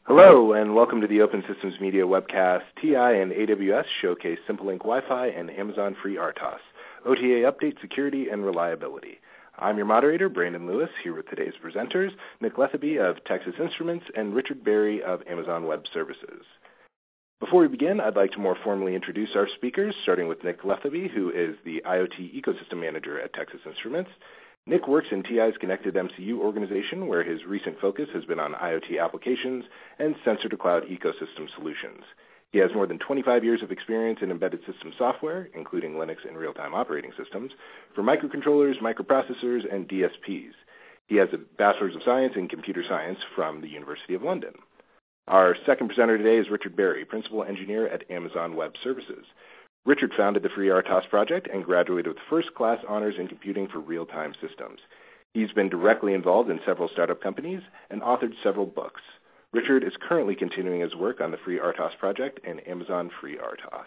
Hello, and welcome to the Open Systems Media webcast. TI and AWS showcase SimpleLink Wi-Fi and Amazon Free RTOS, OTA update, security, and reliability. I'm your moderator, Brandon Lewis, here with today's presenters, Nick Letheby of Texas Instruments and Richard Berry of Amazon Web Services. Before we begin, I'd like to more formally introduce our speakers, starting with Nick Letheby, who is the IoT Ecosystem Manager at Texas Instruments. Nick works in TI's Connected MCU organization, where his recent focus has been on IoT applications and sensor-to-cloud ecosystem solutions. He has more than 25 years of experience in embedded system software, including Linux and real-time operating systems, for microcontrollers, microprocessors, and DSPs. He has a Bachelor's of Science in Computer Science from the University of London. Our second presenter today is Richard Berry, Principal Engineer at Amazon Web Services. Richard founded the Free RTOS project and graduated with first-class honors in computing for real-time systems. He's been directly involved in several startup companies and authored several books. Richard is currently continuing his work on the Free RTOS project and Amazon Free RTOS.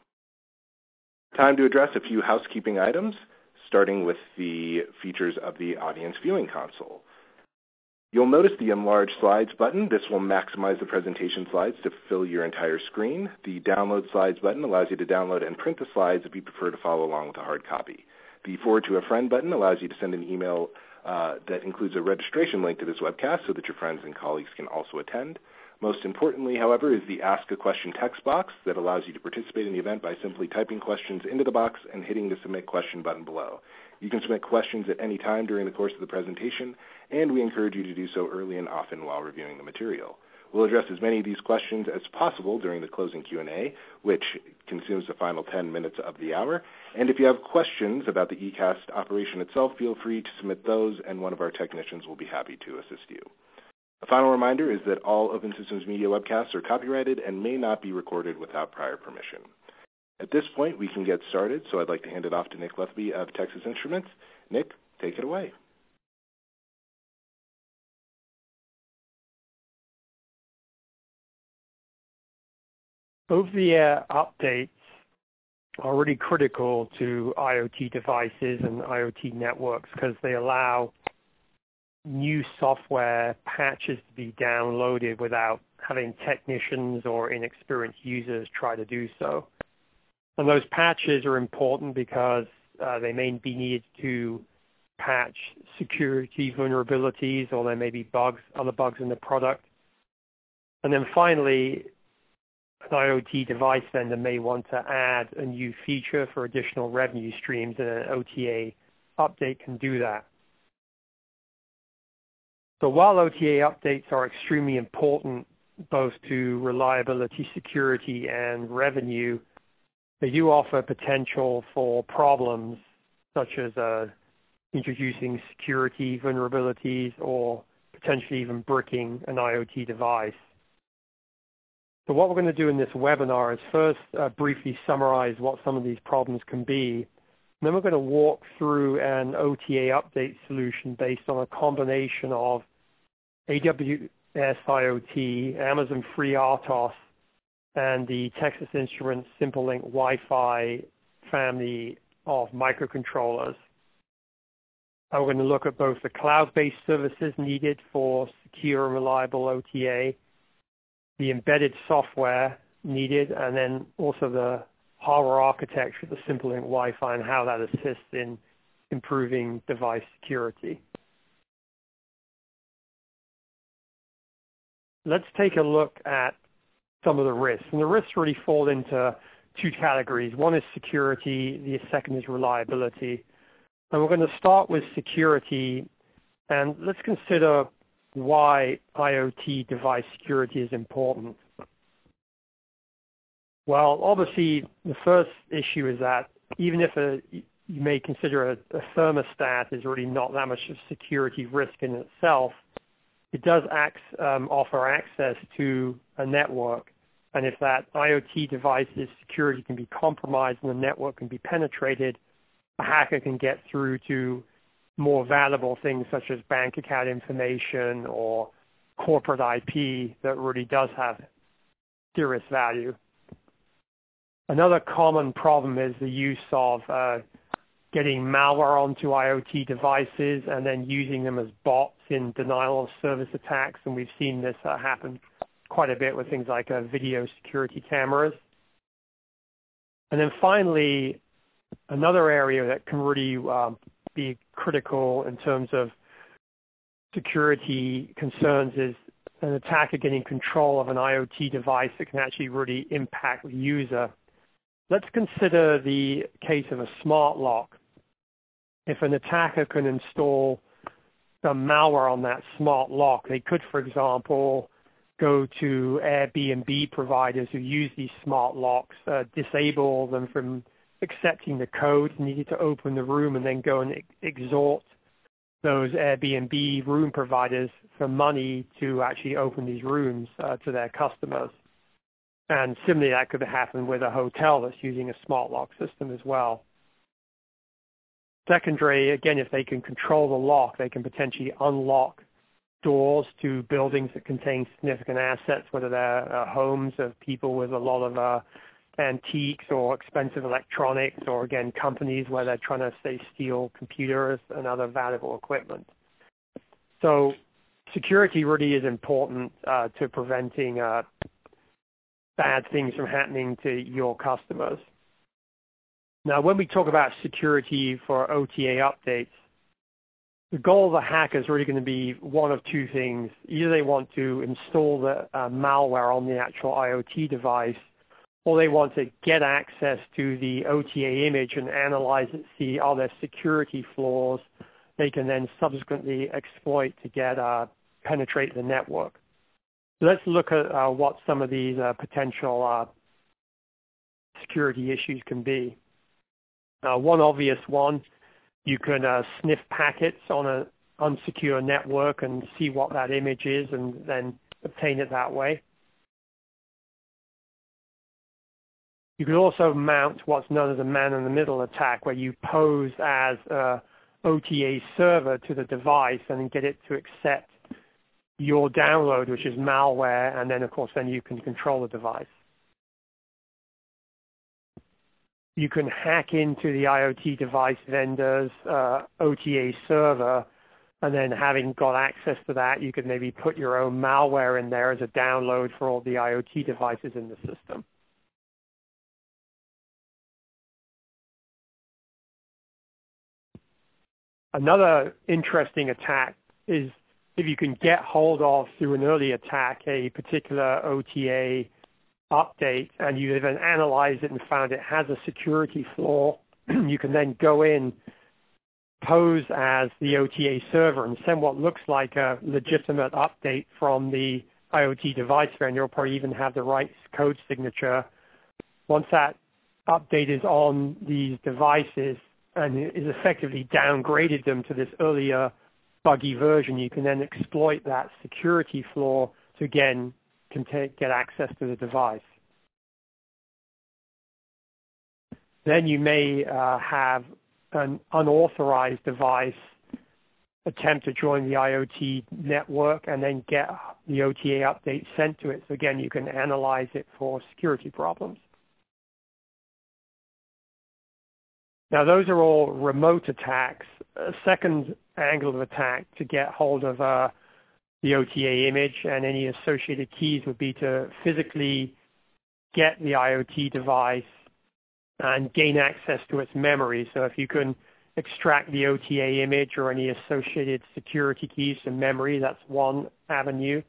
Time to address a few housekeeping items, starting with the features of the audience viewing console. You'll notice the Enlarge Slides button. This will maximize the presentation slides to fill your entire screen. The Download Slides button allows you to download and print the slides if you prefer to follow along with a hard copy. The Forward to a Friend button allows you to send an email that includes a registration link to this webcast so that your friends and colleagues can also attend. Most importantly, however, is the Ask a Question text box that allows you to participate in the event by simply typing questions into the box and hitting the Submit Question button below. You can submit questions at any time during the course of the presentation, and we encourage you to do so early and often while reviewing the material. We'll address as many of these questions as possible during the closing Q&A, which consumes the final 10 minutes of the hour. And if you have questions about the eCast operation itself, feel free to submit those, and one of our technicians will be happy to assist you. A final reminder is that all Open Systems Media webcasts are copyrighted and may not be recorded without prior permission. At this point, we can get started, so I'd like to hand it off to Nick Letheby of Texas Instruments. Nick, take it away. Over-the-air updates are really critical to IoT devices and IoT networks because they allow new software patches to be downloaded without having technicians or inexperienced users try to do so. And those patches are important because they may be needed to patch security vulnerabilities, or there may be other bugs in the product. And then finally, an IoT device vendor may want to add a new feature for additional revenue streams, and an OTA update can do that. So while OTA updates are extremely important both to reliability, security, and revenue, they do offer potential for problems such as introducing security vulnerabilities or potentially even bricking an IoT device. So what we're going to do in this webinar is first briefly summarize what some of these problems can be. And then we're going to walk through an OTA update solution based on a combination of AWS IoT, Amazon Free RTOS, and the Texas Instruments SimpleLink Wi-Fi family of microcontrollers. We're going to look at both the cloud-based services needed for secure and reliable OTA, the embedded software needed, and then also the hardware architecture of the SimpleLink Wi-Fi and how that assists in improving device security. Let's take a look at some of the risks. And the risks really fall into two categories. One is security, the second is reliability. And we're going to start with security, and let's consider why IoT device security is important. Well, obviously, the first issue is that even if you may consider a thermostat is really not that much of security risk in itself, it does offer access to a network. And if that IoT device's security can be compromised and the network can be penetrated, a hacker can get through to more valuable things such as bank account information or corporate IP that really does have serious value. Another common problem is the use of getting malware onto IoT devices and then using them as bots in denial of service attacks, and we've seen this happen quite a bit with things like video security cameras. And then finally, another area that can really be critical in terms of security concerns is an attacker getting control of an IoT device that can actually really impact the user. Let's consider the case of a smart lock. If an attacker can install some malware on that smart lock, they could, for example, go to Airbnb providers who use these smart locks, disable them from accepting the code, needed to open the room, and then go and extort those Airbnb room providers for money to actually open these rooms to their customers. And similarly, that could happen with a hotel that's using a smart lock system as well. Secondary, again, if they can control the lock, they can potentially unlock doors to buildings that contain significant assets, whether they're homes of people with a lot of antiques or expensive electronics, or again, companies where they're trying to, say, steal computers and other valuable equipment. So security really is important to preventing bad things from happening to your customers. Now, when we talk about security for OTA updates, the goal of the hacker is really going to be one of two things. Either they want to install the malware on the actual IoT device, or they want to get access to the OTA image and analyze it, see are there security flaws they can then subsequently exploit to get penetrate the network. So let's look at what some of these potential security issues can be. One obvious one, you can sniff packets on an unsecure network and see what that image is and then obtain it that way. You could also mount what's known as a man-in-the-middle attack, where you pose as an OTA server to the device and then get it to accept your download, which is malware, and then, of course, then you can control the device. You can hack into the IoT device vendor's OTA server, and then having got access to that, you could maybe put your own malware in there as a download for all the IoT devices in the system. Another interesting attack is if you can get hold of, through an early attack, a particular OTA update, and you even analyze it and found it has a security flaw, you can then go in, pose as the OTA server, and send what looks like a legitimate update from the IoT device vendor. You'll probably even have the right code signature. Once that update is on these devices and is effectively downgraded them to this earlier buggy version, you can then exploit that security flaw to, again, get access to the device. Then you may have an unauthorized device attempt to join the IoT network and then get the OTA update sent to it. So again, you can analyze it for security problems. Now, those are all remote attacks. A second angle of attack to get hold of the OTA image and any associated keys would be to physically get the IoT device and gain access to its memory. So if you can extract the OTA image or any associated security keys from memory, that's one avenue.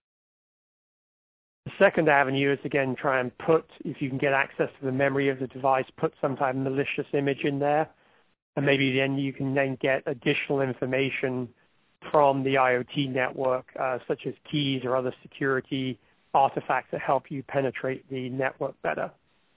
The second avenue is, again, try and put, if you can get access to the memory of the device, put some type of malicious image in there, and maybe then you can then get additional information from the IoT network, such as keys or other security artifacts that help you penetrate the network better.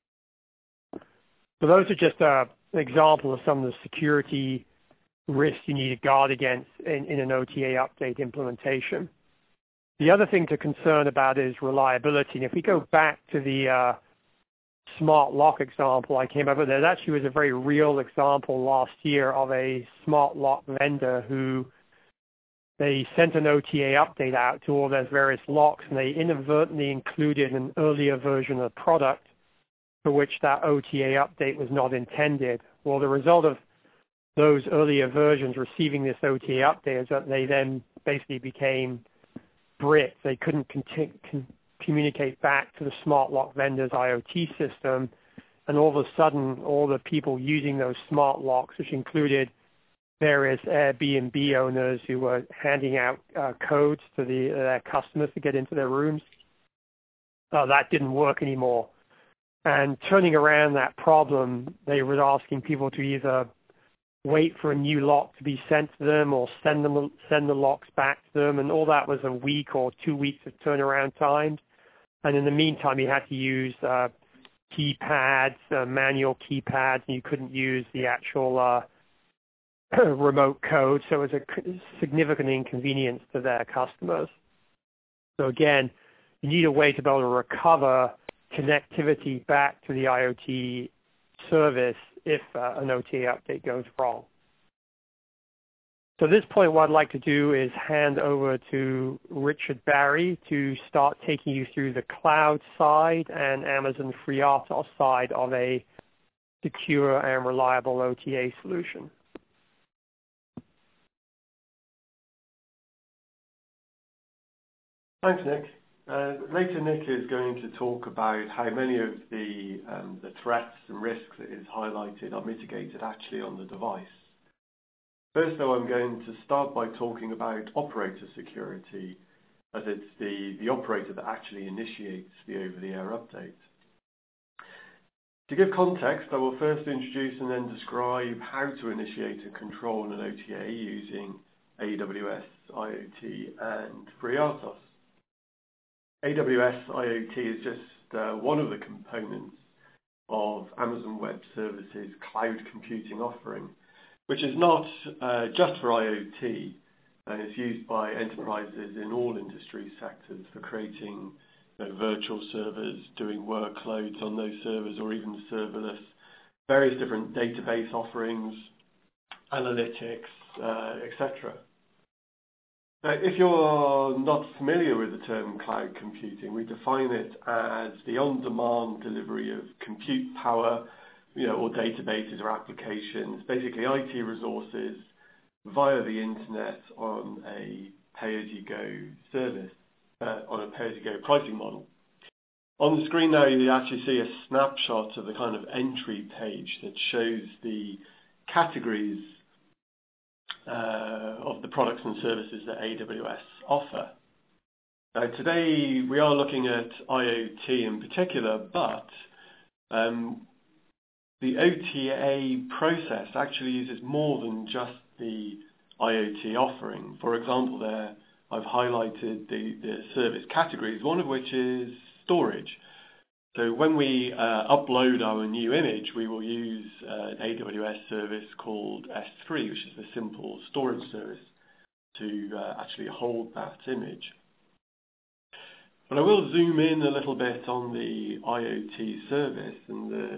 So those are just an example of some of the security risks you need to guard against in an OTA update implementation. The other thing to concern about is reliability. And if we go back to the smart lock example I came up with, there actually was a very real example last year of a smart lock vendor who they sent an OTA update out to all their various locks, and they inadvertently included an earlier version of the product for which that OTA update was not intended. Well, the result of those earlier versions receiving this OTA update is that they then basically became bricked. They couldn't communicate back to the smart lock vendor's IoT system. And all of a sudden, all the people using those smart locks, which included various Airbnb owners who were handing out codes to their customers to get into their rooms, that didn't work anymore. And turning around that problem, they were asking people to either wait for a new lock to be sent to them or send the locks back to them, and all that was a week or 2 weeks of turnaround times. And in the meantime, you had to use keypads, manual keypads, and you couldn't use the actual remote code, so it was a significant inconvenience to their customers. So again, you need a way to be able to recover connectivity back to the IoT service if an OTA update goes wrong. So at this point, what I'd like to do is hand over to Richard Barry to start taking you through the cloud side and Amazon FreeRTOS side of a secure and reliable OTA solution. Thanks, Nick. Later, Nick is going to talk about how many of the threats and risks that is highlighted are mitigated actually on the device. First, though, I'm going to start by talking about operator security, as it's the operator that actually initiates the over-the-air update. To give context, I will first introduce and then describe how to initiate and control an OTA using AWS IoT and FreeRTOS. AWS IoT is just one of the components of Amazon Web Services cloud computing offering, which is not just for IoT, and it's used by enterprises in all industry sectors for creating virtual servers, doing workloads on those servers, or even serverless, various different database offerings, analytics, etc. Now, if you're not familiar with the term cloud computing, we define it as the on-demand delivery of compute power, or databases or applications, basically IT resources via the internet on a pay-as-you-go service, on a pay-as-you-go pricing model. On the screen now, you actually see a snapshot of the kind of entry page that shows the categories of the products and services that AWS offer. Now, today we are looking at IoT in particular, but the OTA process actually uses more than just the IoT offering. For example, there I've highlighted the service categories, one of which is storage. So when we upload our new image, we will use an AWS service called S3, which is the simple storage service, to actually hold that image. But I will zoom in a little bit on the IoT service, and the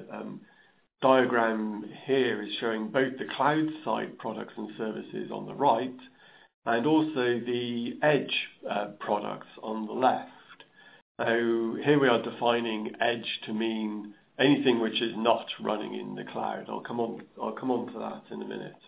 diagram here is showing both the cloud side products and services on the right, and also the edge products on the left. Now, here we are defining edge to mean anything which is not running in the cloud. I'll come on to that in a minute.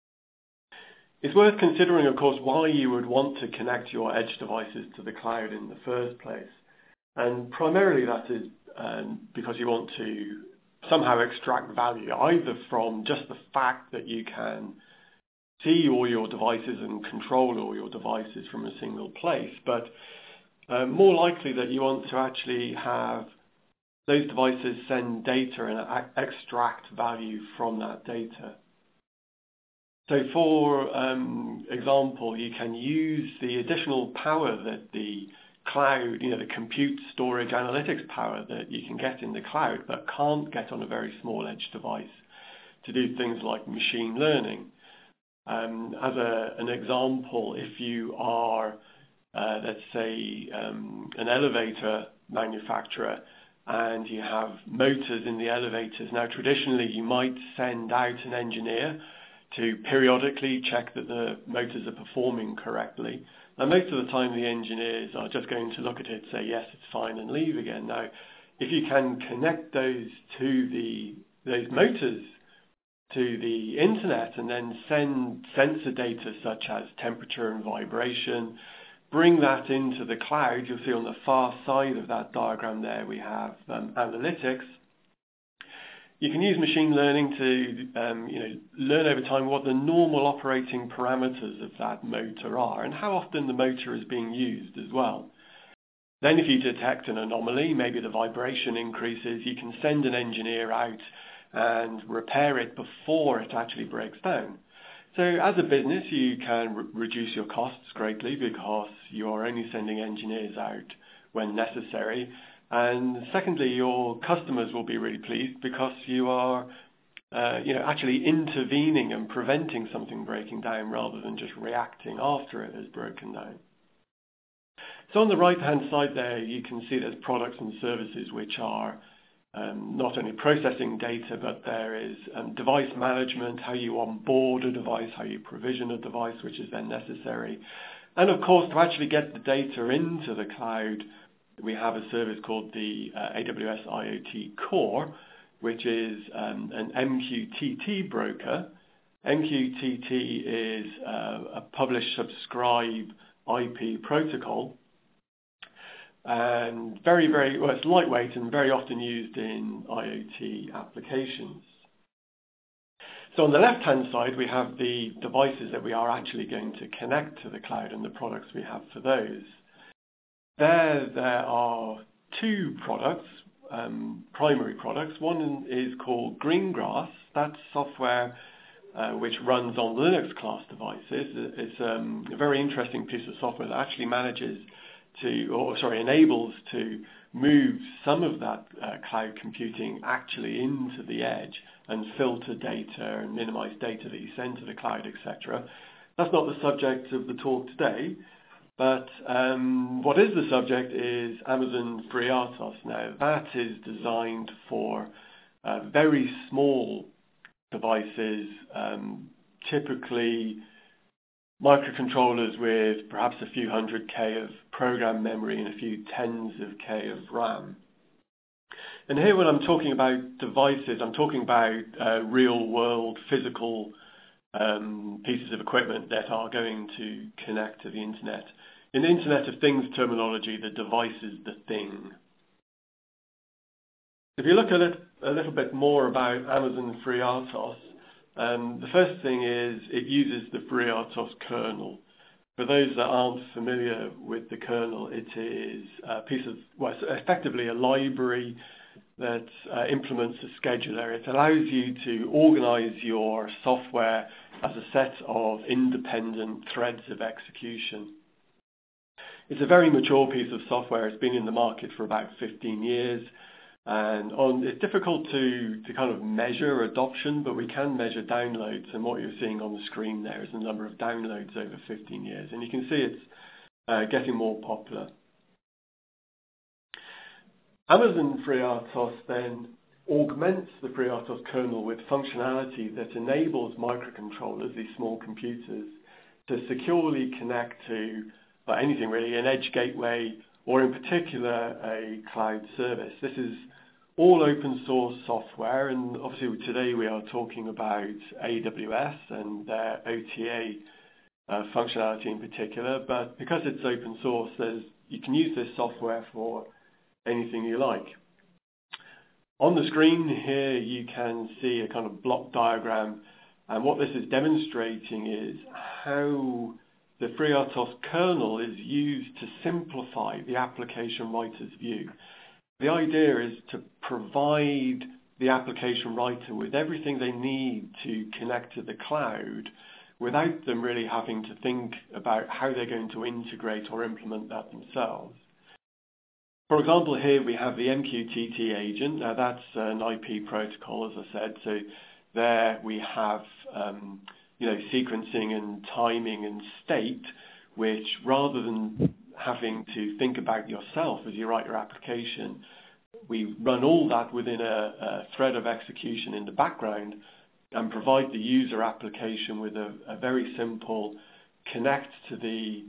It's worth considering, of course, why you would want to connect your edge devices to the cloud in the first place. And primarily that is because you want to somehow extract value, either from just the fact that you can see all your devices and control all your devices from a single place, but more likely that you want to actually have those devices send data and extract value from that data. So for example, you can use the additional power that the cloud, the compute, storage, analytics power that you can get in the cloud but can't get on a very small edge device, to do things like machine learning. As an example, if you are let's say an elevator manufacturer and you have motors in the elevators. Now, traditionally, you might send out an engineer to periodically check that the motors are performing correctly. Now, most of the time, the engineers are just going to look at it, say, yes, it's fine, and leave again. Now, if you can connect those motors to the internet and then send sensor data such as temperature and vibration, bring that into the cloud, you'll see on the far side of that diagram there we have analytics. You can use machine learning to learn over time what the normal operating parameters of that motor are and how often the motor is being used as well. Then if you detect an anomaly, maybe the vibration increases, you can send an engineer out and repair it before it actually breaks down. So as a business, you can reduce your costs greatly because you are only sending engineers out when necessary. And secondly, your customers will be really pleased because you are actually intervening and preventing something breaking down rather than just reacting after it has broken down. So on the right-hand side there, you can see there's products and services which are not only processing data, but there is device management, how you onboard a device, how you provision a device, which is then necessary. And of course, to actually get the data into the cloud, we have a service called the AWS IoT Core, which is an MQTT broker. MQTT is a publish-subscribe IP protocol, and it's lightweight and very often used in IoT applications. So on the left-hand side, we have the devices that we are actually going to connect to the cloud and the products we have for those. There are two products, primary products. One is called Greengrass. That's software which runs on Linux class devices. It's a very interesting piece of software that actually enables to move some of that cloud computing actually into the edge and filter data and minimize data that you send to the cloud, etc. That's not the subject of the talk today. But what is the subject is Amazon FreeRTOS. Now, that is designed for very small devices, typically microcontrollers with perhaps a few 100K of program memory and a few tens of K of RAM. And here when I'm talking about devices, I'm talking about real-world physical pieces of equipment that are going to connect to the internet. In the Internet of Things terminology, the device is the thing. If you look a little bit more about Amazon FreeRTOS, the first thing is it uses the FreeRTOS kernel. For those that aren't familiar with the kernel, it is it's effectively a library that implements a scheduler. It allows you to organize your software as a set of independent threads of execution. It's a very mature piece of software. It's been in the market for about 15 years. And it's difficult to kind of measure adoption, but we can measure downloads. And what you're seeing on the screen there is the number of downloads over 15 years. And you can see it's getting more popular. Amazon FreeRTOS then augments the FreeRTOS kernel with functionality that enables microcontrollers, these small computers, to securely connect to anything really, an edge gateway, or in particular a cloud service. This is all open source software, and obviously today we are talking about AWS and their OTA functionality in particular, but because it's open source, you can use this software for anything you like. On the screen here you can see a kind of block diagram, and what this is demonstrating is how the FreeRTOS kernel is used to simplify the application writer's view. The idea is to provide the application writer with everything they need to connect to the cloud without them really having to think about how they're going to integrate or implement that themselves. For example, here we have the MQTT agent. Now that's an IP protocol, as I said. So there we have sequencing and timing and state, which rather than having to think about yourself as you write your application, we run all that within a thread of execution in the background and provide the user application with a very simple connect to the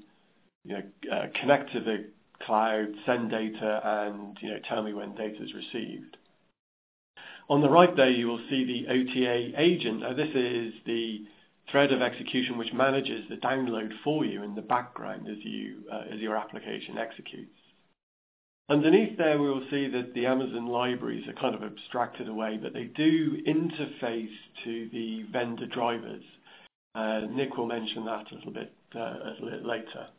cloud, send data, and tell me when data is received. On the right there, you will see the OTA agent. Now, this is the thread of execution which manages the download for you in the background as your application executes. Underneath there, we will see that the Amazon libraries are kind of abstracted away, but they do interface to the vendor drivers. Nick will mention that a little bit later.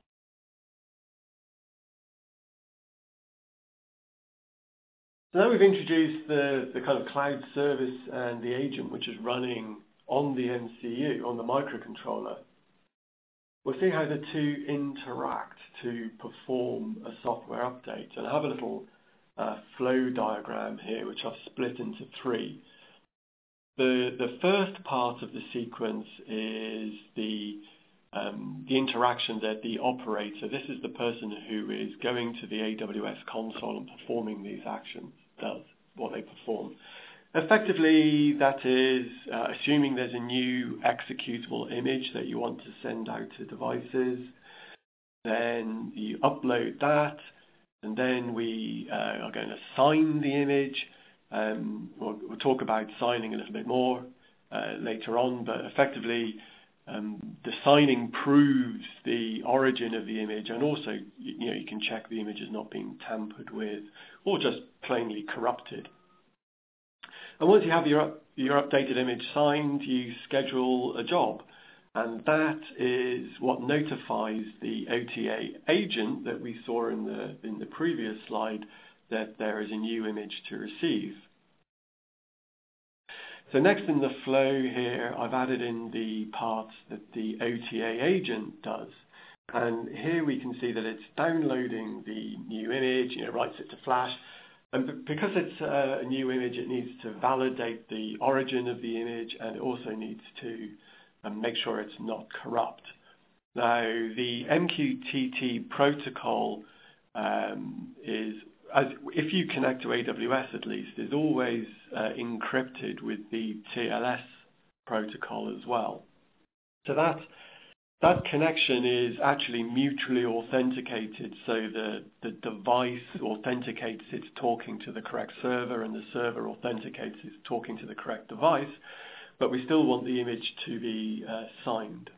So now we've introduced the kind of cloud service and the agent which is running on the MCU, on the microcontroller. We'll see how the two interact to perform a software update. And I have a little flow diagram here, which I've split into three. The first part of the sequence is the interaction that the operator, this is the person who is going to the AWS console and performing these actions, does what they perform. Effectively, that is assuming there's a new executable image that you want to send out to devices. Then you upload that, and then we are going to sign the image. We'll talk about signing a little bit more later on, but effectively the signing proves the origin of the image, and also you can check the image is not being tampered with or just plainly corrupted. And once you have your updated image signed, you schedule a job. And that is what notifies the OTA agent that we saw in the previous slide that there is a new image to receive. So next in the flow here, I've added in the parts that the OTA agent does. And here we can see that it's downloading the new image, writes it to Flash. And because it's a new image, it needs to validate the origin of the image, and it also needs to make sure it's not corrupt. Now, the MQTT protocol is, if you connect to AWS at least, is always encrypted with the TLS protocol as well. So that connection is actually mutually authenticated, so the device authenticates it's talking to the correct server, and the server authenticates it's talking to the correct device, but we still want the image to be signed.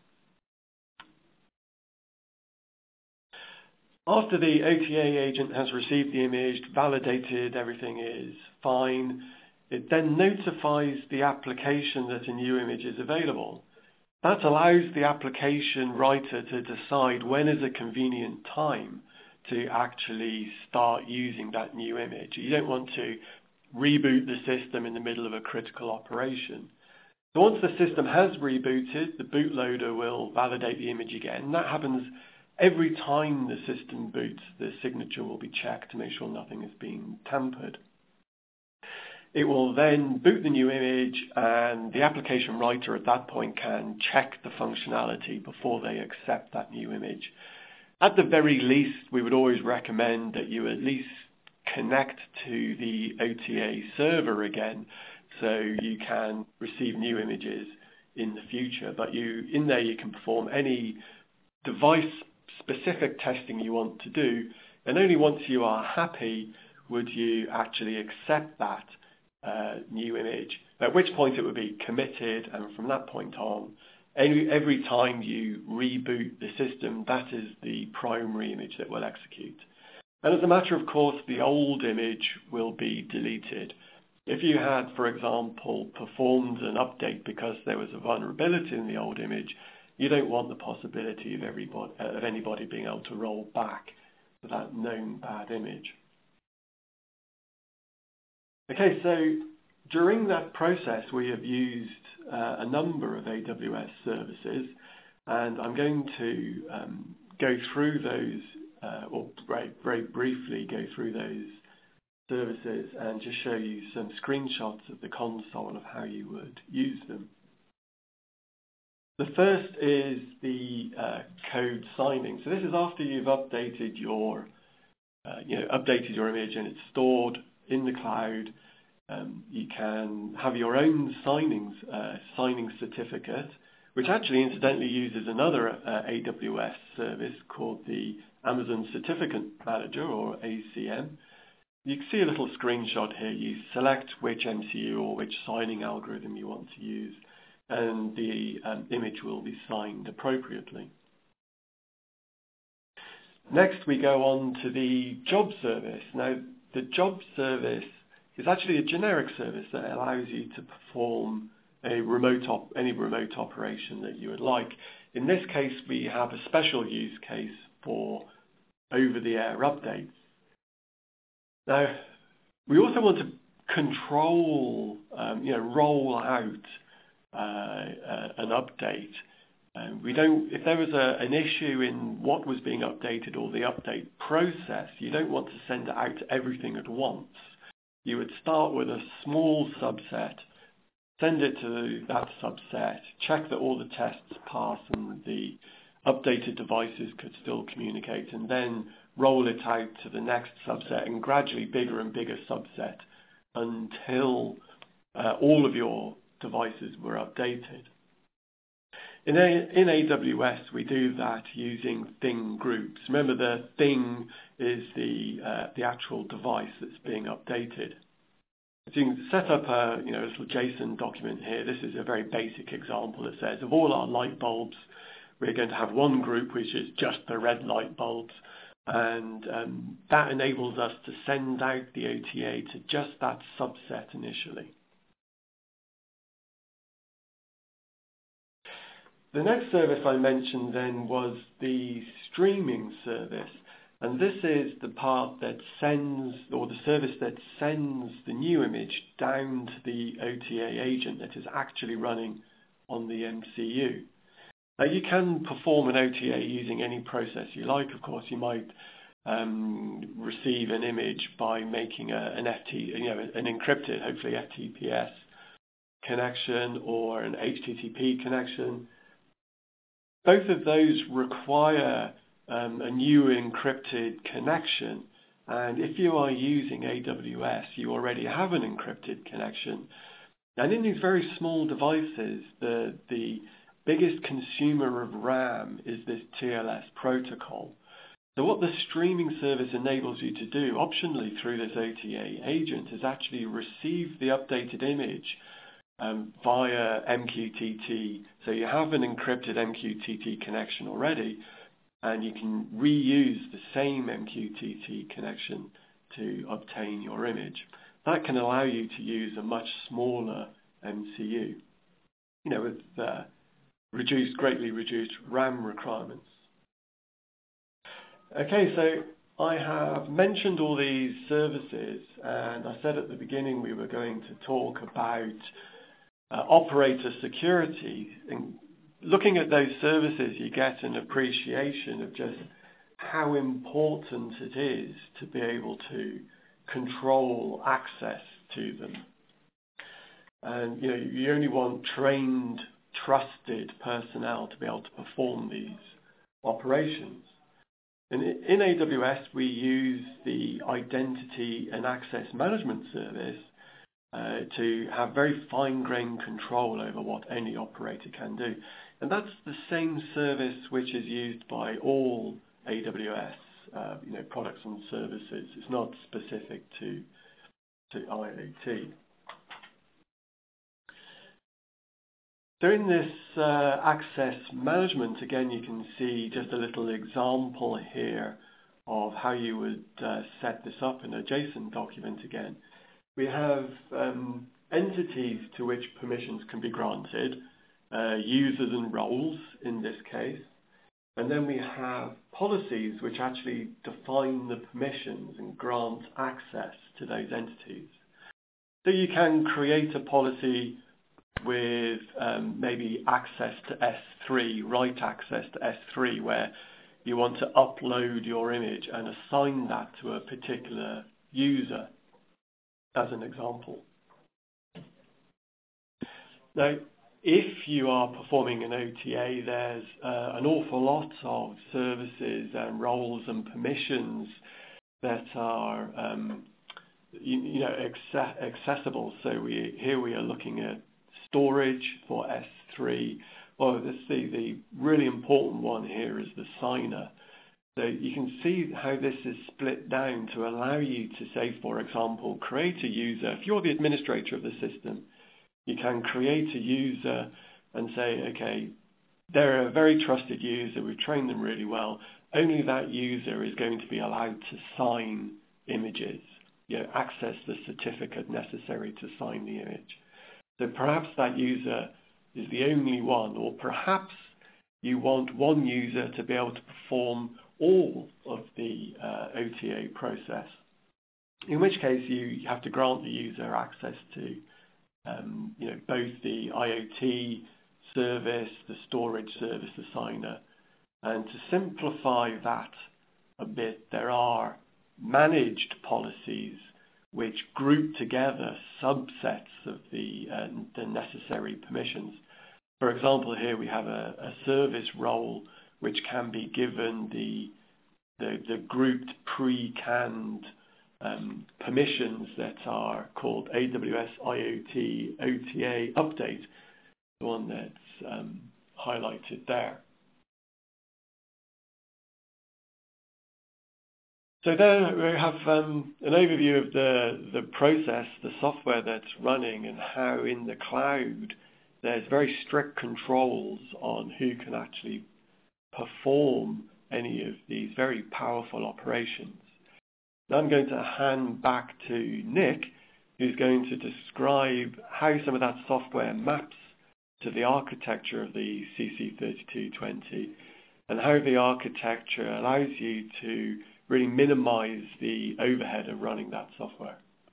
After the OTA agent has received the image, validated everything is fine, it then notifies the application that a new image is available. That allows the application writer to decide when is a convenient time to actually start using that new image. You don't want to reboot the system in the middle of a critical operation. So once the system has rebooted, the bootloader will validate the image again. That happens every time the system boots. The signature will be checked to make sure nothing is being tampered. It will then boot the new image, and the application writer at that point can check the functionality before they accept that new image. At the very least, we would always recommend that you at least connect to the OTA server again so you can receive new images in the future. But in there you can perform any device-specific testing you want to do, and only once you are happy would you actually accept that new image, at which point it would be committed, and from that point on, every time you reboot the system, that is the primary image that will execute. And as a matter of course, the old image will be deleted. If you had, for example, performed an update because there was a vulnerability in the old image, you don't want the possibility of anybody being able to roll back to that known bad image. Okay, so during that process, we have used a number of AWS services, and I'm going to go through those, or very briefly go through those services and just show you some screenshots of the console of how you would use them. The first is the code signing. So this is after you've updated your image and it's stored in the cloud. You can have your own signing certificate, which actually incidentally uses another AWS service called the Amazon Certificate Manager, or ACM. You can see a little screenshot here. You select which MCU or which signing algorithm you want to use, and the image will be signed appropriately. Next, we go on to the job service. Now, the job service is actually a generic service that allows you to perform any remote operation that you would like. In this case, we have a special use case for over-the-air updates. Now, we also want to control, roll out an update. If there was an issue in what was being updated or the update process, you don't want to send it out to everything at once. You would start with a small subset, send it to that subset, check that all the tests pass and the updated devices could still communicate, and then roll it out to the next subset and gradually bigger and bigger subset until all of your devices were updated. In AWS, we do that using thing groups. Remember, the thing is the actual device that's being updated. So you can set up a little JSON document here. This is a very basic example that says of all our light bulbs, we're going to have one group which is just the red light bulbs, and that enables us to send out the OTA to just that subset initially. The next service I mentioned then was the streaming service, and this is the part that sends, or the service that sends the new image down to the OTA agent that is actually running on the MCU. Now, you can perform an OTA using any process you like. Of course, you might receive an image by making an encrypted, hopefully FTPS connection or an HTTP connection. Both of those require a new encrypted connection, and if you are using AWS, you already have an encrypted connection. And in these very small devices, the biggest consumer of RAM is this TLS protocol. So what the streaming service enables you to do, optionally through this OTA agent, is actually receive the updated image via MQTT. So you have an encrypted MQTT connection already, and you can reuse the same MQTT connection to obtain your image. That can allow you to use a much smaller MCU, with greatly reduced RAM requirements. Okay, so I have mentioned all these services, and I said at the beginning we were going to talk about operator security. And looking at those services, you get an appreciation of just how important it is to be able to control access to them. And you only want trained, trusted personnel to be able to perform these operations. And in AWS, we use the Identity and Access Management Service to have very fine-grained control over what any operator can do. And that's the same service which is used by all AWS products and services. It's not specific to IoT. So in this access management, again, you can see just a little example here of how you would set this up in a JSON document again. We have entities to which permissions can be granted, users and roles in this case. And then we have policies which actually define the permissions and grant access to those entities. So you can create a policy with maybe access to S3, write access to S3, where you want to upload your image and assign that to a particular user, as an example. Now, if you are performing an OTA, there's an awful lot of services and roles and permissions that are accessible. So here we are looking at storage for S3. Well, the really important one here is the signer. So you can see how this is split down to allow you to say, for example, create a user. If you're the administrator of the system, you can create a user and say, okay, they're a very trusted user, we've trained them really well, only that user is going to be allowed to sign images, access the certificate necessary to sign the image. So perhaps that user is the only one, or perhaps you want one user to be able to perform all of the OTA process, in which case you have to grant the user access to both the IoT service, the storage service, the signer. And to simplify that a bit, there are managed policies which group together subsets of the necessary permissions. For example, here we have a service role which can be given the grouped pre-canned permissions that are called AWS IoT OTA update, the one that's highlighted there. So there we have an overview of the process, the software that's running, and how in the cloud there's very strict controls on who can actually perform any of these very powerful operations. Now I'm going to hand back to Nick, who's going to describe how some of that software maps to the architecture of the CC3220 and how the architecture allows you to really minimize the overhead of running that software.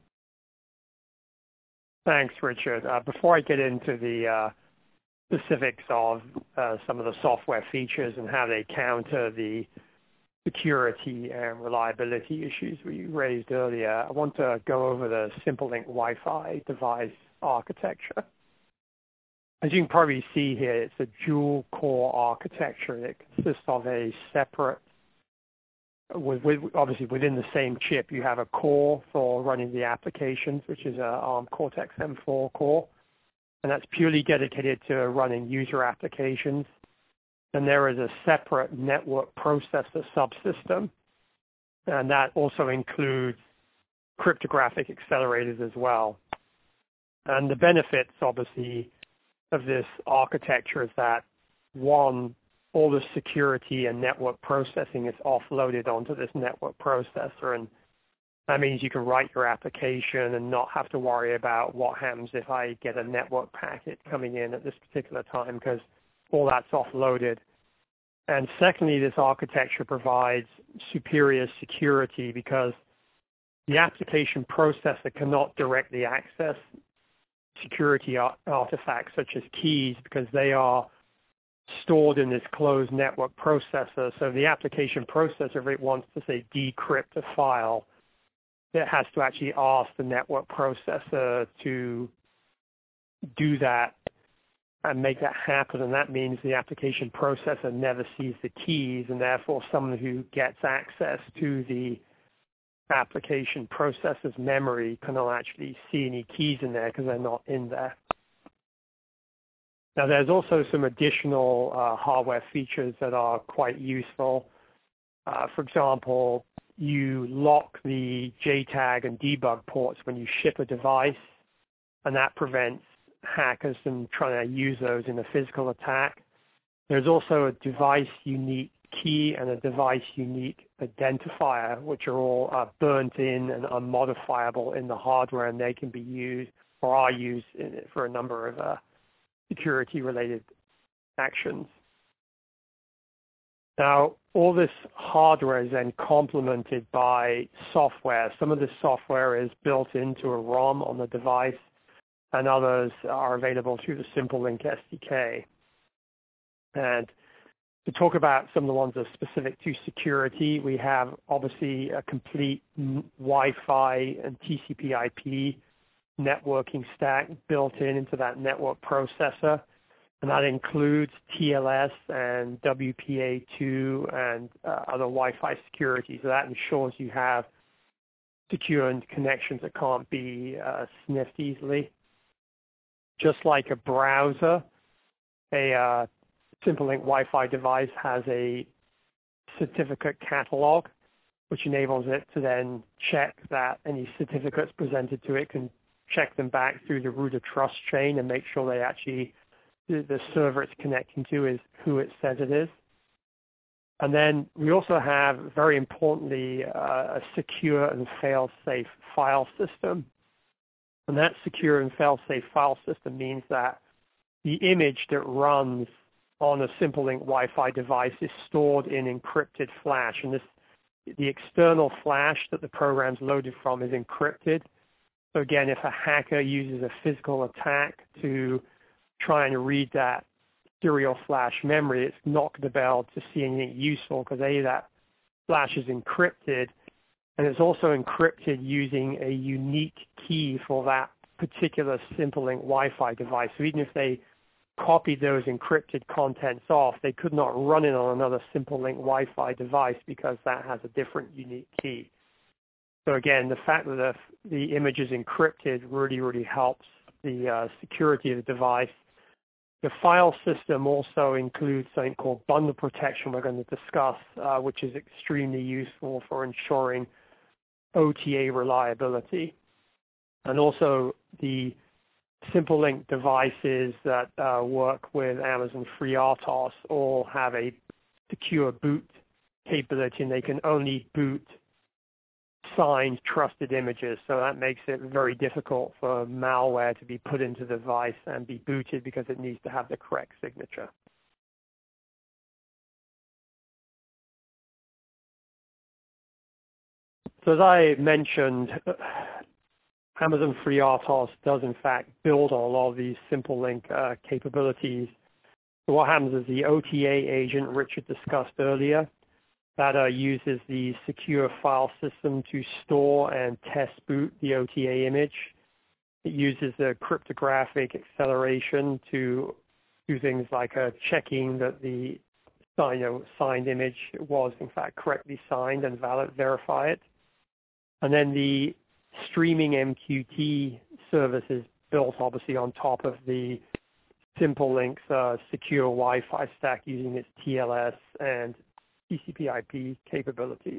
Thanks, Richard. Before I get into the specifics of some of the software features and how they counter the security and reliability issues we raised earlier, I want to go over the SimpleLink Wi-Fi device architecture. As you can probably see here, it's a dual core architecture that consists of a separate, obviously within the same chip, you have a core for running the applications, which is a ARM Cortex-M4 core, and that's purely dedicated to running user applications. And there is a separate network processor subsystem, and that also includes cryptographic accelerators as well. And the benefits, obviously, of this architecture is that, one, all the security and network processing is offloaded onto this network processor, and that means you can write your application and not have to worry about what happens if I get a network packet coming in at this particular time, because all that's offloaded. And secondly, this architecture provides superior security because the application processor cannot directly access security artifacts such as keys because they are stored in this closed network processor. So the application processor, if it wants to, say, decrypt a file, it has to actually ask the network processor to do that and make that happen. And that means the application processor never sees the keys, and therefore someone who gets access to the application processor's memory cannot actually see any keys in there because they're not in there. Now, there's also some additional hardware features that are quite useful. For example, you lock the JTAG and debug ports when you ship a device, and that prevents hackers from trying to use those in a physical attack. There's also a device-unique key and a device-unique identifier, which are all burnt in and unmodifiable in the hardware, and they can be used or are used for a number of security-related actions. Now, all this hardware is then complemented by software. Some of this software is built into a ROM on the device, and others are available through the SimpleLink SDK. And to talk about some of the ones that are specific to security, we have obviously a complete Wi-Fi and TCP/IP networking stack built into that network processor, and that includes TLS and WPA2 and other Wi-Fi security. So that ensures you have secure connections that can't be sniffed easily. Just like a browser, a SimpleLink Wi-Fi device has a certificate catalog, which enables it to then check that any certificates presented to it can check them back through the root of trust chain and make sure they actually the server it's connecting to is who it says it is. And then we also have, very importantly, a secure and fail-safe file system. And that secure and fail-safe file system means that the image that runs on a SimpleLink Wi-Fi device is stored in encrypted flash. And the external flash that the program's loaded from is encrypted. So again, if a hacker uses a physical attack to try and read that serial flash memory, it's not going to be able to see anything useful because that flash is encrypted, and it's also encrypted using a unique key for that particular SimpleLink Wi-Fi device. So even if they copied those encrypted contents off, they could not run it on another SimpleLink Wi-Fi device because that has a different unique key. So again, the fact that the image is encrypted really, really helps the security of the device. The file system also includes something called bundle protection we're going to discuss, which is extremely useful for ensuring OTA reliability. And also the SimpleLink devices that work with Amazon FreeRTOS all have a secure boot capability, and they can only boot signed, trusted images. So that makes it very difficult for malware to be put into the device and be booted because it needs to have the correct signature. So as I mentioned, Amazon FreeRTOS does in fact build on a lot of these SimpleLink capabilities. So what happens is the OTA agent Richard discussed earlier, that uses the secure file system to store and test boot the OTA image. It uses the cryptographic acceleration to do things like checking that the signed image was in fact correctly signed and verify it. And then the streaming MQT service is built obviously on top of the SimpleLink's secure Wi-Fi stack using its TLS and TCP/IP capabilities.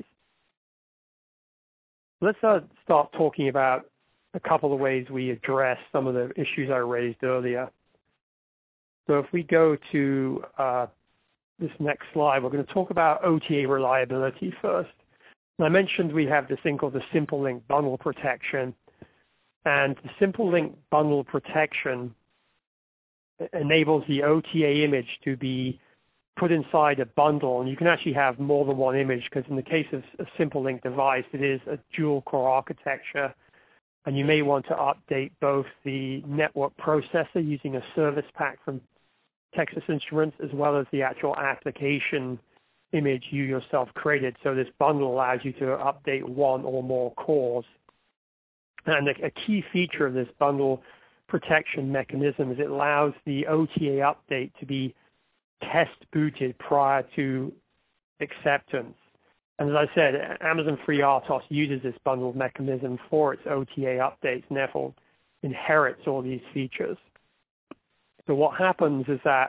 Let's start talking about a couple of ways we address some of the issues I raised earlier. So if we go to this next slide, we're going to talk about OTA reliability first. And I mentioned we have this thing called the SimpleLink bundle protection. And the SimpleLink bundle protection enables the OTA image to be put inside a bundle, and you can actually have more than one image because in the case of a SimpleLink device, it is a dual-core architecture, and you may want to update both the network processor using a service pack from Texas Instruments as well as the actual application image you yourself created. So this bundle allows you to update one or more cores. And a key feature of this bundle protection mechanism is it allows the OTA update to be test booted prior to acceptance. And as I said, Amazon FreeRTOS uses this bundle mechanism for its OTA updates and therefore inherits all these features. So what happens is that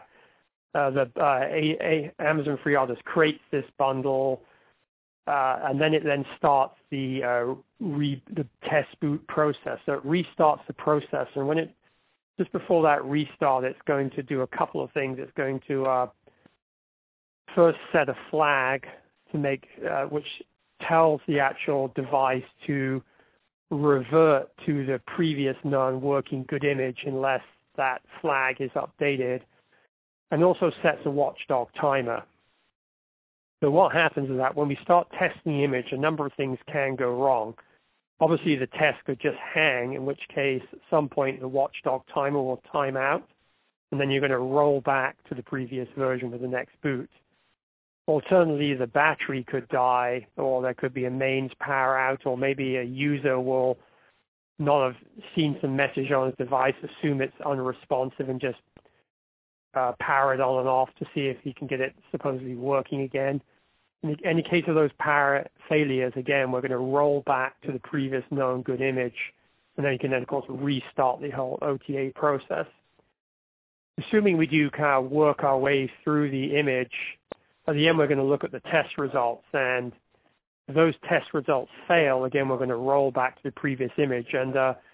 Amazon FreeRTOS creates this bundle and then it starts the test boot process. So it restarts the process, and when just before that restart, it's going to do a couple of things. It's going to first set a flag to make, which tells the actual device to revert to the previous known working good image unless that flag is updated, and also sets a watchdog timer. So what happens is that when we start testing the image, a number of things can go wrong. Obviously, the test could just hang, in which case at some point the watchdog timer will time out, and then you're going to roll back to the previous version with the next boot. Alternatively, the battery could die, or there could be a mains power out, or maybe a user will not have seen some message on his device, assume it's unresponsive, and just power it on and off to see if he can get it supposedly working again. In any case of those power failures, again, we're going to roll back to the previous known good image, and then you can then, of course, restart the whole OTA process. Assuming we do kind of work our way through the image, at the end we're going to look at the test results, and if those test results fail, again, we're going to roll back to the previous image. And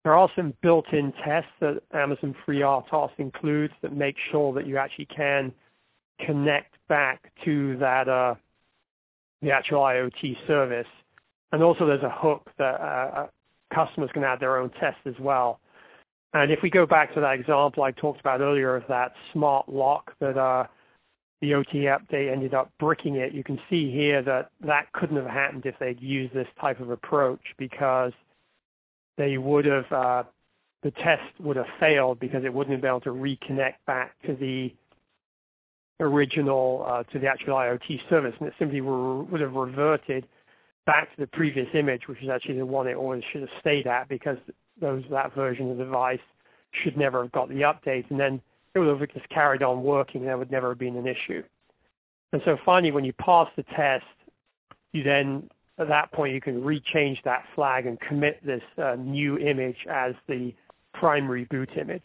There are some built-in tests that Amazon FreeRTOS includes that make sure that you actually can connect back to that the actual IoT service. And also there's a hook that customers can add their own tests as well. And if we go back to that example I talked about earlier of that smart lock that the OTA update ended up bricking it, you can see here that that couldn't have happened if they'd used this type of approach, because they would have, the test would have failed because it wouldn't have been able to reconnect back to the original, to the actual IoT service, and it simply would have reverted back to the previous image, which is actually the one it always should have stayed at, because that version of the device should never have got the update, and then it would have just carried on working. There would never have been an issue. And so finally, when you pass the test, you then, at that point, you can rechange that flag and commit this new image as the primary boot image.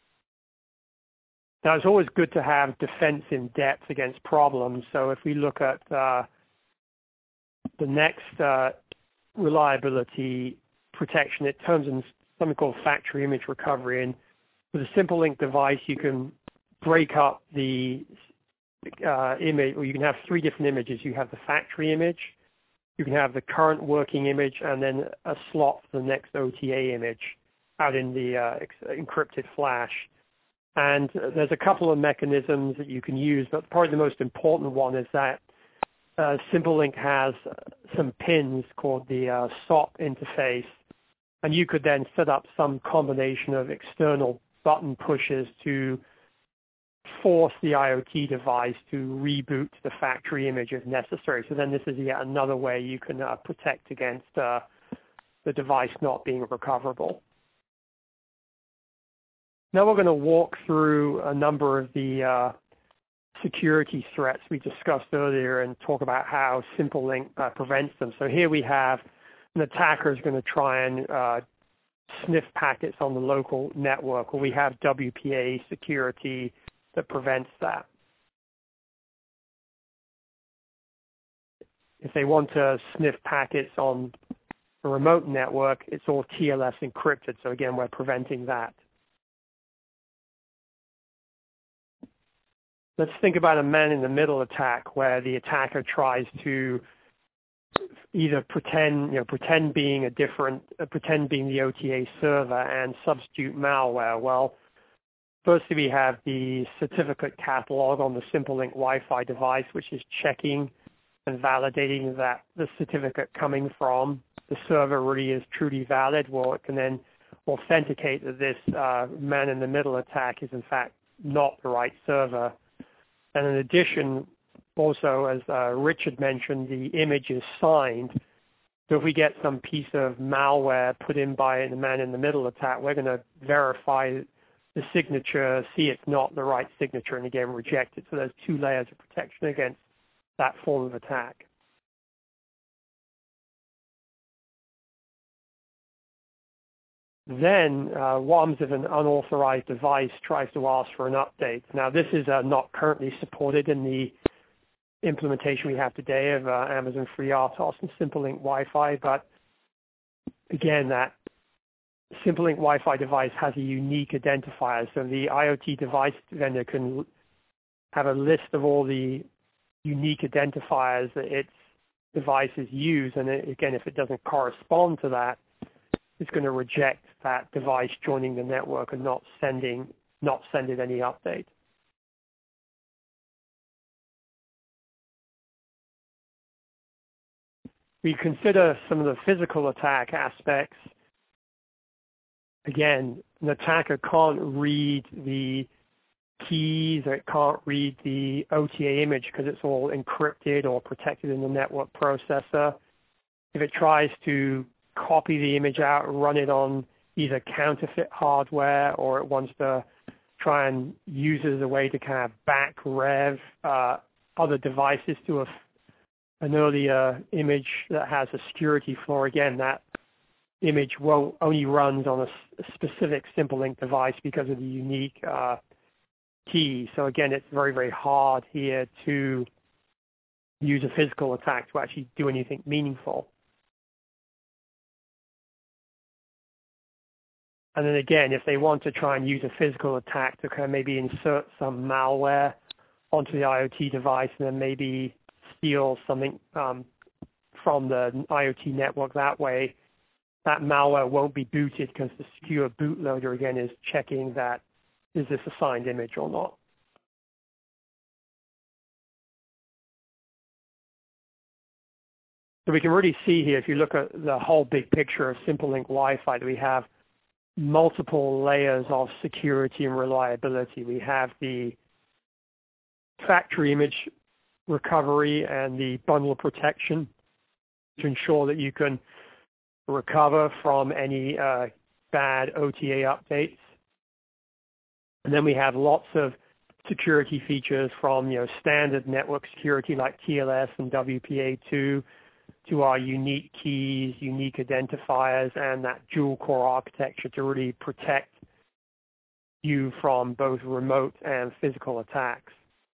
Now, it's always good to have defense in depth against problems. So if we look at the next reliability protection, it turns in something called factory image recovery. And with a SimpleLink device, you can break up the image, or you can have three different images. You have the factory image, you can have the current working image, and then a slot for the next OTA image out in the encrypted flash. And there's a couple of mechanisms that you can use, but probably the most important one is that SimpleLink has some pins called the SOP interface, and you could then set up some combination of external button pushes to force the IoT device to reboot the factory image if necessary. So then this is yet another way you can protect against the device not being recoverable. Now we're going to walk through a number of the security threats we discussed earlier and talk about how SimpleLink prevents them. So here we have an attacker is going to try and sniff packets on the local network, or we have WPA security that prevents that. If they want to sniff packets on a remote network, it's all TLS encrypted. So again, we're preventing that. Let's think about a man-in-the-middle attack where the attacker tries to either pretend being the OTA server and substitute malware. Well, firstly, we have the certificate catalog on the SimpleLink Wi-Fi device, which is checking and validating that the certificate coming from the server really is truly valid. Well, it can then authenticate that this man-in-the-middle attack is in fact not the right server. And in addition, also, as Richard mentioned, the image is signed. So if we get some piece of malware put in by the man-in-the-middle attack, we're going to verify the signature, see it's not the right signature, and again, reject it. So there's two layers of protection against that form of attack. Then what happens if an unauthorized device tries to ask for an update? Now, this is not currently supported in the implementation we have today of Amazon FreeRTOS and SimpleLink Wi-Fi, but again, that SimpleLink Wi-Fi device has a unique identifier. So the IoT device vendor can have a list of all the unique identifiers that its devices use, and again, if it doesn't correspond to that, it's going to reject that device joining the network and not send it any update. We consider some of the physical attack aspects. Again, an attacker can't read the keys, or it can't read the OTA image because it's all encrypted or protected in the network processor. If it tries to copy the image out, run it on either counterfeit hardware, or it wants to try and use it as a way to kind of back rev other devices to an earlier image that has a security flaw. Again, that image only runs on a specific SimpleLink device because of the unique key. So again, it's very, very hard here to use a physical attack to actually do anything meaningful. And then again, if they want to try and use a physical attack to kind of maybe insert some malware onto the IoT device and then maybe steal something from the IoT network that way, that malware won't be booted because the secure bootloader, again, is checking that is this a signed image or not. So we can really see here, if you look at the whole big picture of SimpleLink Wi-Fi, that we have multiple layers of security and reliability. We have the factory image recovery and the bundle protection to ensure that you can recover from any bad OTA updates. And then we have lots of security features from standard network security like TLS and WPA2 to our unique keys, unique identifiers, and that dual core architecture to really protect you from both remote and physical attacks.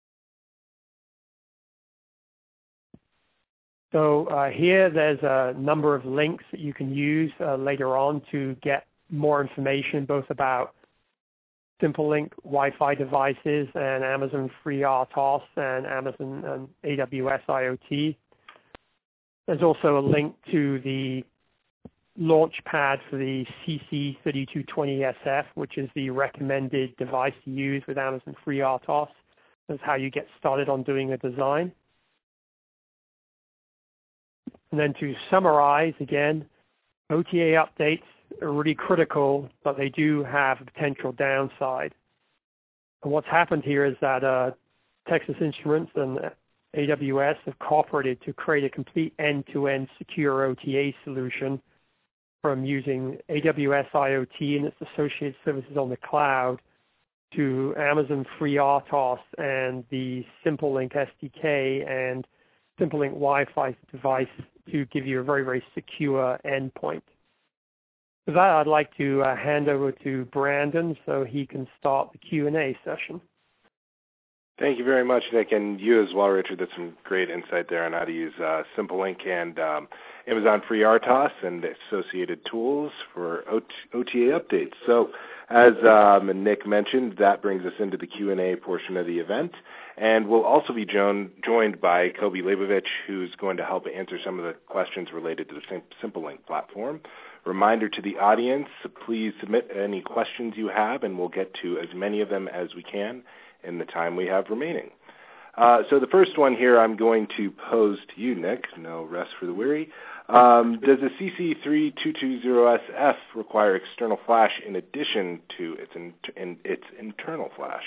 So here there's a number of links that you can use later on to get more information both about SimpleLink Wi-Fi devices and Amazon FreeRTOS and Amazon and AWS IoT. There's also a link to the launch pad for the CC3220SF, which is the recommended device to use with Amazon FreeRTOS. That's how you get started on doing a design. And then to summarize, again, OTA updates are really critical, but they do have a potential downside. And what's happened here is that Texas Instruments and AWS have cooperated to create a complete end-to-end secure OTA solution from using AWS IoT and its associated services on the cloud to Amazon FreeRTOS and the SimpleLink SDK and SimpleLink Wi-Fi device to give you a very, very secure endpoint. With that, I'd like to hand over to Brandon so he can start the Q&A session. Thank you very much, Nick, and you as well, Richard. That's some great insight there on how to use SimpleLink and Amazon FreeRTOS and associated tools for OTA updates. So as Nick mentioned, that brings us into the Q&A portion of the event. And we'll also be joined by Kobe Leibovich, who's going to help answer some of the questions related to the SimpleLink platform. Reminder to the audience, please submit any questions you have, and we'll get to as many of them as we can in the time we have remaining. So the first one here I'm going to pose to you, Nick. No rest for the weary. Does the CC3220SF require external flash in addition to its internal flash?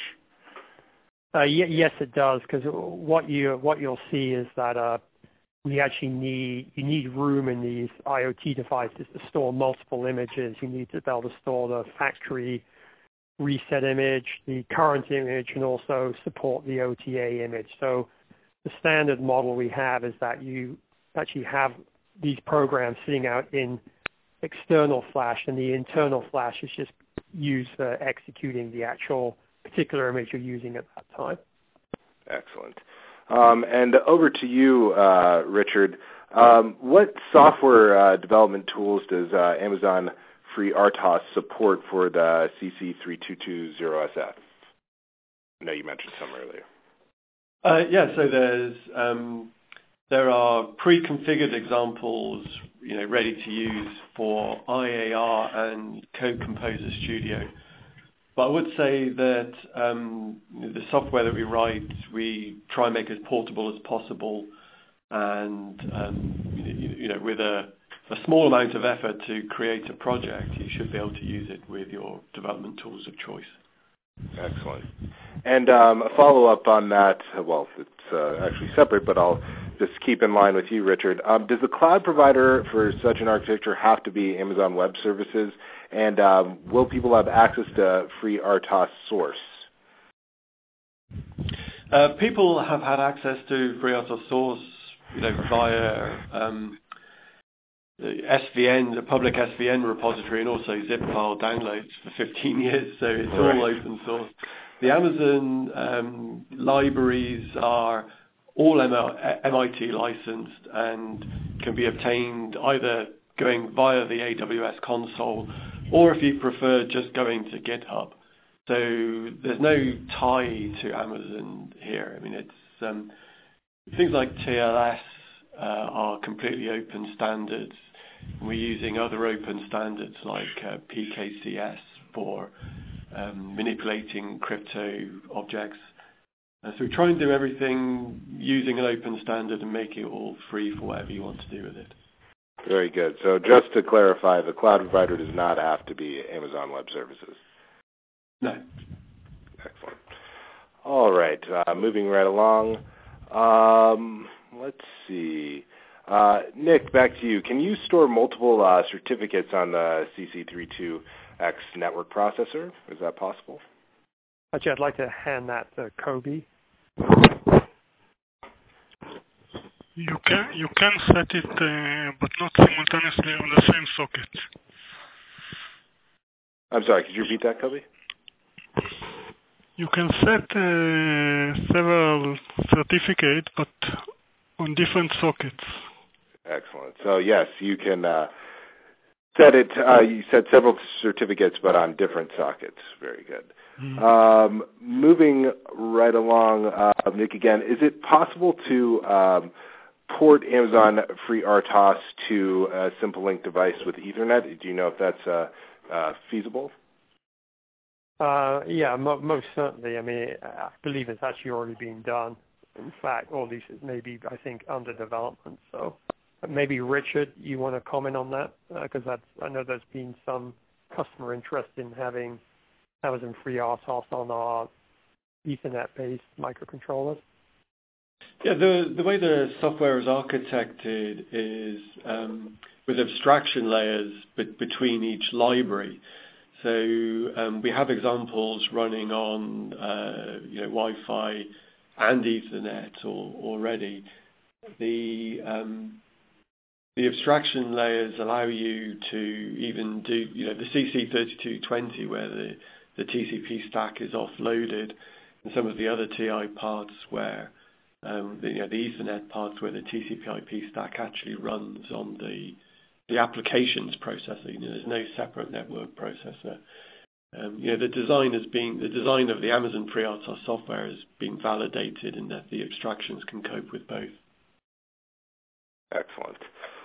Yes, it does, because what you'll see is that we actually need room in these IoT devices to store multiple images. You need to be able to store the factory reset image, the current image, and also support the OTA image. So the standard model we have is that you actually have these programs sitting out in external flash, and the internal flash is just used for executing the actual particular image you're using at that time. Excellent. And over to you, Richard. What software development tools does Amazon FreeRTOS support for the CC3220SF? I know you mentioned some earlier. So there are pre-configured examples, ready to use for IAR and Code Composer Studio. But I would say that the software that we write, we try and make as portable as possible, and with a small amount of effort to create a project, you should be able to use it with your development tools of choice. Excellent. And a follow-up on that, well, it's actually separate, but I'll just keep in line with you, Richard. Does the cloud provider for such an architecture have to be Amazon Web Services? And will people have access to FreeRTOS source? People have had access to FreeRTOS source, via SVN, the public SVN repository, and also zip file downloads for 15 years, so it's all open source. The Amazon libraries are all MIT licensed and can be obtained either going via the AWS console or if you prefer just going to GitHub. So there's no tie to Amazon here. I mean, it's things like TLS are completely open standards. We're using other open standards like PKCS for manipulating crypto objects. So we try and do everything using an open standard and make it all free for whatever you want to do with it. Very good. So just to clarify, the cloud provider does not have to be Amazon Web Services. No. Excellent. All right. Moving right along. Let's see. Nick, back to you. Can you store multiple certificates on the CC32X network processor? Is that possible? Actually, I'd like to hand that to Kobe. You can set it, but not simultaneously on the same socket. I'm sorry, could you repeat that, Kobe? You can set several certificates, but on different sockets. Excellent. So yes, you can set it. You set several certificates, but on different sockets. Very good. Mm-hmm. Moving right along, Nick. Again, is it possible to port Amazon FreeRTOS to a SimpleLink device with Ethernet? Do you know if that's feasible? Yeah, most certainly. I mean, I believe it's actually already being done. In fact, all these is maybe, I think, under development. So maybe Richard, you want to comment on that? Because I know there's been some customer interest in having Amazon FreeRTOS on our Ethernet-based microcontrollers. Yeah, the way the software is architected is with abstraction layers between each library. So we have examples running on Wi-Fi and Ethernet already. The abstraction layers allow you to even do the CC3220 where the TCP stack is offloaded, and some of the other TI parts where the Ethernet parts where the TCP/IP stack actually runs on the applications processor. There's no separate network processor. The design of the Amazon FreeRTOS software is being validated in that the abstractions can cope with both. Excellent.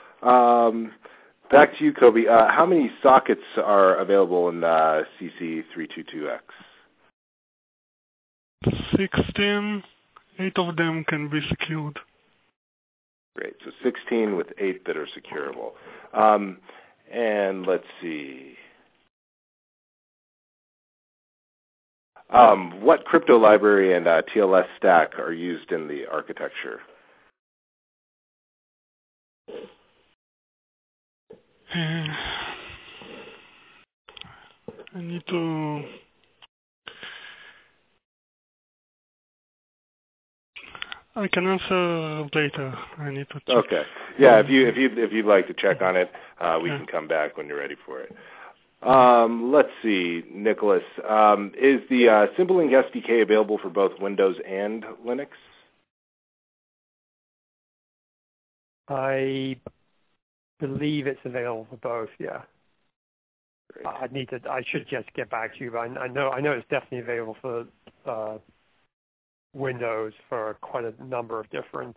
Back to you, Kobe. How many sockets are available in CC322X? 16. 8 of them can be secured. Great. So 16 with 8 that are securable. And let's see. What crypto library and TLS stack are used in the architecture? I need to... I can answer later. I need to check. Okay. Yeah, if you'd like to check on it, we can come back when you're ready for it. Let's see, Nicholas. Is the SimpleLink SDK available for both Windows and Linux? I believe it's available for both. Yeah. Great. I should just get back to you, but I know it's definitely available for Windows for quite a number of different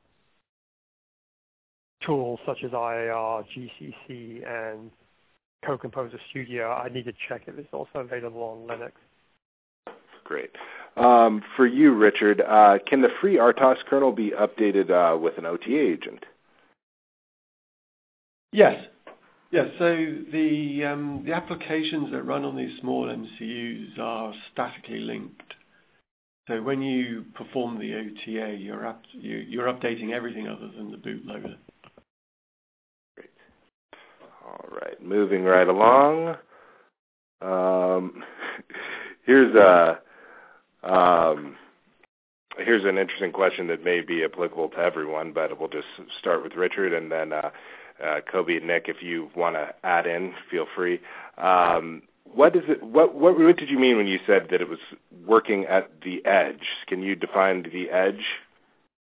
tools such as IAR, GCC, and CodeComposer Studio. I need to check if it's also available on Linux. Great. For you, Richard, can the FreeRTOS kernel be updated with an OTA agent? Yes. Yes. So the applications that run on these small MCUs are statically linked. So when you perform the OTA, you're updating everything other than the bootloader. Great. All right, moving right along. Here's an interesting question that may be applicable to everyone, but we'll just start with Richard, and then Kobe and Nick, if you want to add in, feel free. What did you mean when you said that it was working at the edge? Can you define the edge?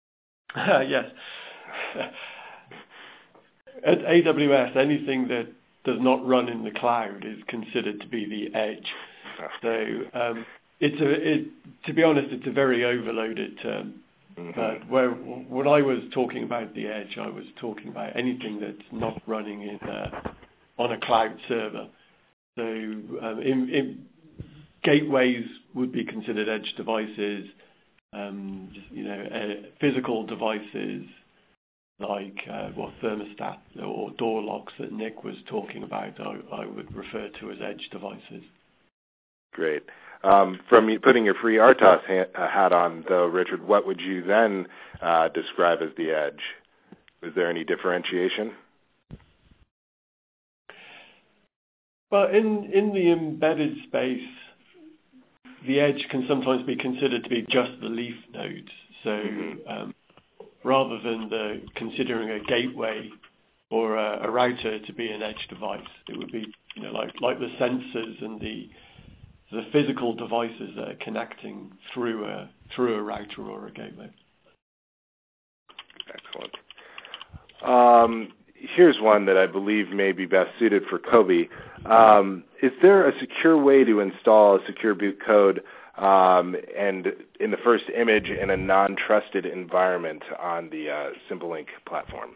Yes. At AWS, anything that does not run in the cloud is considered to be the edge. So to be honest, it's a very overloaded term. But when I was talking about the edge, I was talking about anything that's not running on a cloud server. So gateways would be considered edge devices. Physical devices like thermostat or door locks that Nick was talking about, I would refer to as edge devices. Great. From putting your free RTOS hat on, though, Richard, what would you then describe as the edge? Is there any differentiation? Well, in the embedded space, the edge can sometimes be considered to be just the leaf nodes. So rather than considering a gateway or a router to be an edge device, it would be like the sensors and the physical devices that are connecting through a router or a gateway. Excellent. Here's one that I believe may be best suited for Kobe. Is there a secure way to install a secure boot code and in the first image in a non-trusted environment on the SimpleLink platform?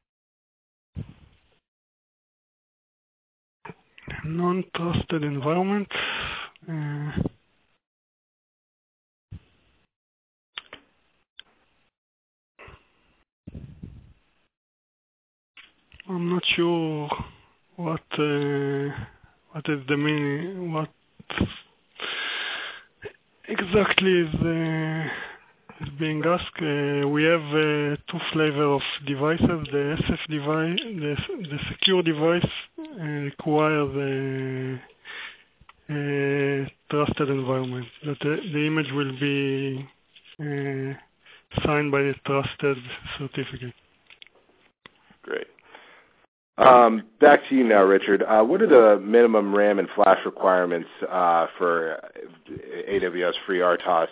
Non-trusted environment? I'm not sure what is the meaning, what exactly is being asked. We have two flavors of devices. The SF device, the secure device requires a trusted environment, that the image will be signed by a trusted certificate. Great. Back to you now, Richard. What are the minimum RAM and flash requirements for AWS FreeRTOS?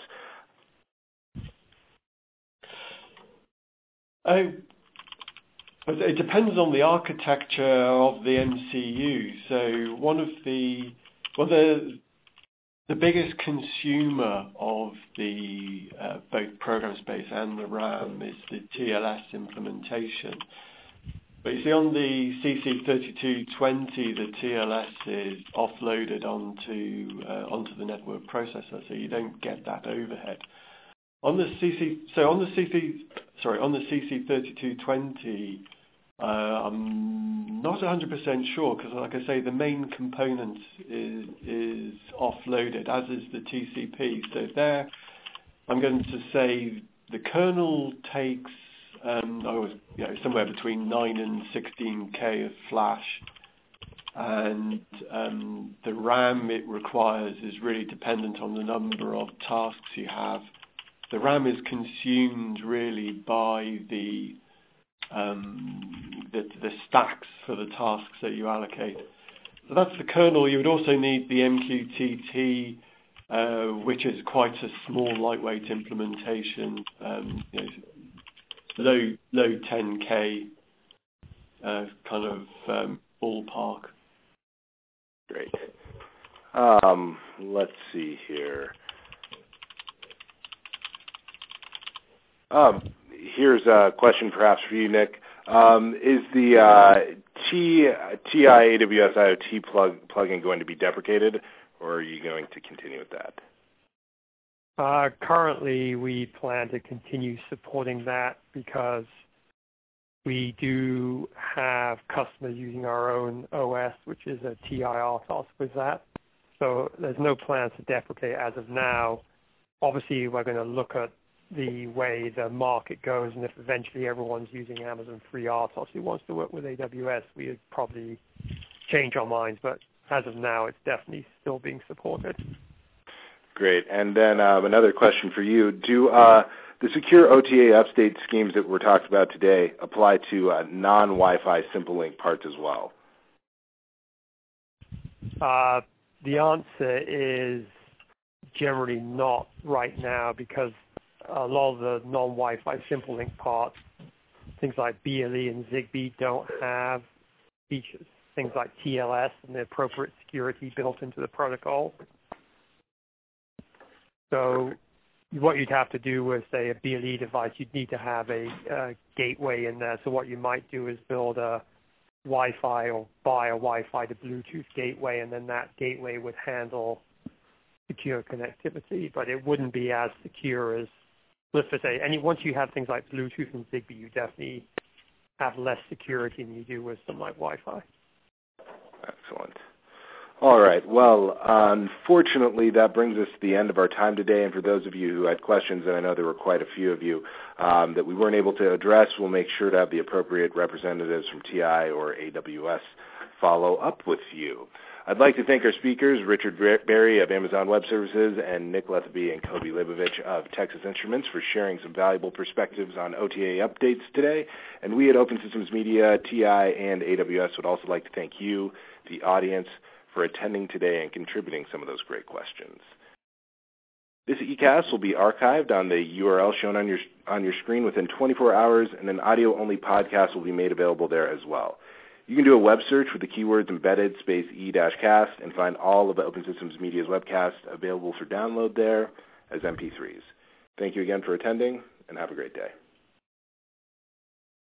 It depends on the architecture of the MCU. So one of the biggest consumer of the both program space and the RAM is the TLS implementation. But you see, on the CC3220, the TLS is offloaded onto the network processor, so you don't get that overhead. On the CC3220, I'm not 100% sure because, like I say, the main component is offloaded, as is the TCP. So there, I'm going to say the kernel takes somewhere between 9 and 16K of flash, and the RAM it requires is really dependent on the number of tasks you have. The RAM is consumed really by the stacks for the tasks that you allocate. So that's the kernel. You would also need the MQTT, which is quite a small, lightweight implementation. Low 10K kind of ballpark. Great. Let's see here. Here's a question perhaps for you, Nick. Is the TI AWS IoT plugin going to be deprecated, or are you going to continue with that? Currently, we plan to continue supporting that because we do have customers using our own OS, which is a TI RTOS with that. So there's no plans to deprecate as of now. Obviously, we're going to look at the way the market goes, and if eventually everyone's using Amazon FreeRTOS who wants to work with AWS, we would probably change our minds. But as of now, it's definitely still being supported. Great. And then another question for you. Do the secure OTA update schemes that were talked about today apply to non-Wi-Fi SimpleLink parts as well? The answer is generally not right now, because a lot of the non-Wi-Fi SimpleLink parts, things like BLE and Zigbee, don't have features. things like TLS and the appropriate security built into the protocol. So what you'd have to do with, say, a BLE device, you'd need to have a gateway in there. So what you might do is build a Wi-Fi or buy a Wi-Fi to Bluetooth gateway, and then that gateway would handle secure connectivity, but it wouldn't be as secure as, let's just say, once you have things like Bluetooth and Zigbee, you definitely have less security than you do with something like Wi-Fi. Excellent. All right. Well, unfortunately, that brings us to the end of our time today. And for those of you who had questions, and I know there were quite a few of you that we weren't able to address, we'll make sure to have the appropriate representatives from TI or AWS follow up with you. I'd like to thank our speakers, Richard Berry of Amazon Web Services and Nick Letheby and Kobe Leibovich of Texas Instruments for sharing some valuable perspectives on OTA updates today. And we at Open Systems Media, TI, and AWS would also like to thank you, the audience, for attending today and contributing some of those great questions. This eCast will be archived on the URL shown on your screen within 24 hours, and an audio-only podcast will be made available there as well. You can do a web search with the keywords embedded space e-cast and find all of Open Systems Media's webcasts available for download there as MP3s. Thank you again for attending, and have a great day.